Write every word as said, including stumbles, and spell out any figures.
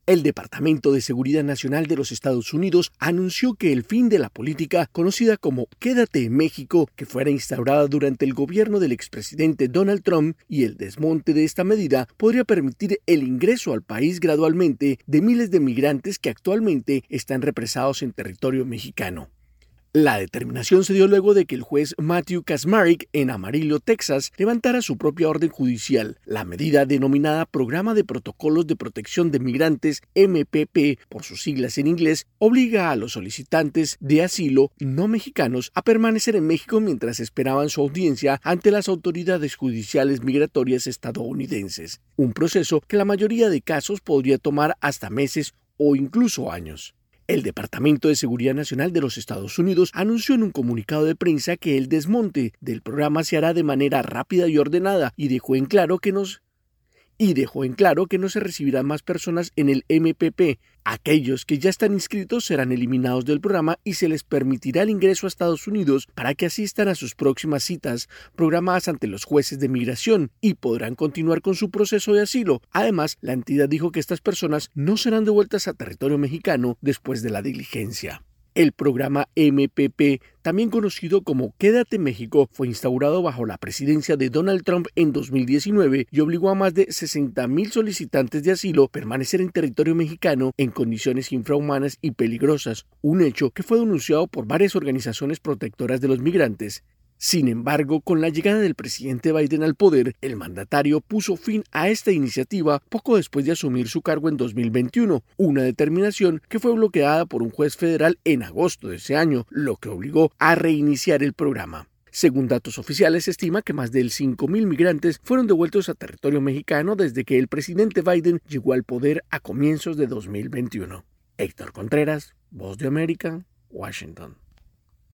El Departamento de Seguridad Nacional de los Estados Unidos anunció que el fin de la política conocida como Quédate en México, que fuera instaurada durante el gobierno del expresidente Donald Trump, y el desmonte de esta medida podría permitir el ingreso al país gradualmente de miles de migrantes que actualmente están represados en territorio mexicano. La determinación se dio luego de que el juez Matthew Kacsmaryk en Amarillo, Texas, levantara su propia orden judicial. La medida denominada Programa de Protocolos de Protección de Migrantes, M P P, por sus siglas en inglés, obliga a los solicitantes de asilo no mexicanos a permanecer en México mientras esperaban su audiencia ante las autoridades judiciales migratorias estadounidenses. Un proceso que en la mayoría de casos podría tomar hasta meses o incluso años. El Departamento de Seguridad Nacional de los Estados Unidos anunció en un comunicado de prensa que el desmonte del programa se hará de manera rápida y ordenada y dejó en claro que nos y dejó en claro que no se recibirán más personas en el M P P. Aquellos que ya están inscritos serán eliminados del programa y se les permitirá el ingreso a Estados Unidos para que asistan a sus próximas citas programadas ante los jueces de migración y podrán continuar con su proceso de asilo. Además, la entidad dijo que estas personas no serán devueltas a territorio mexicano después de la diligencia. El programa M P P, también conocido como Quédate México, fue instaurado bajo la presidencia de Donald Trump en dos mil diecinueve y obligó a más de sesenta mil solicitantes de asilo a permanecer en territorio mexicano en condiciones infrahumanas y peligrosas, un hecho que fue denunciado por varias organizaciones protectoras de los migrantes. Sin embargo, con la llegada del presidente Biden al poder, el mandatario puso fin a esta iniciativa poco después de asumir su cargo en dos mil veintiuno, una determinación que fue bloqueada por un juez federal en agosto de ese año, lo que obligó a reiniciar el programa. Según datos oficiales, se estima que más de cinco mil migrantes fueron devueltos a territorio mexicano desde que el presidente Biden llegó al poder a comienzos de dos mil veintiuno. Héctor Contreras, Voz de América, Washington.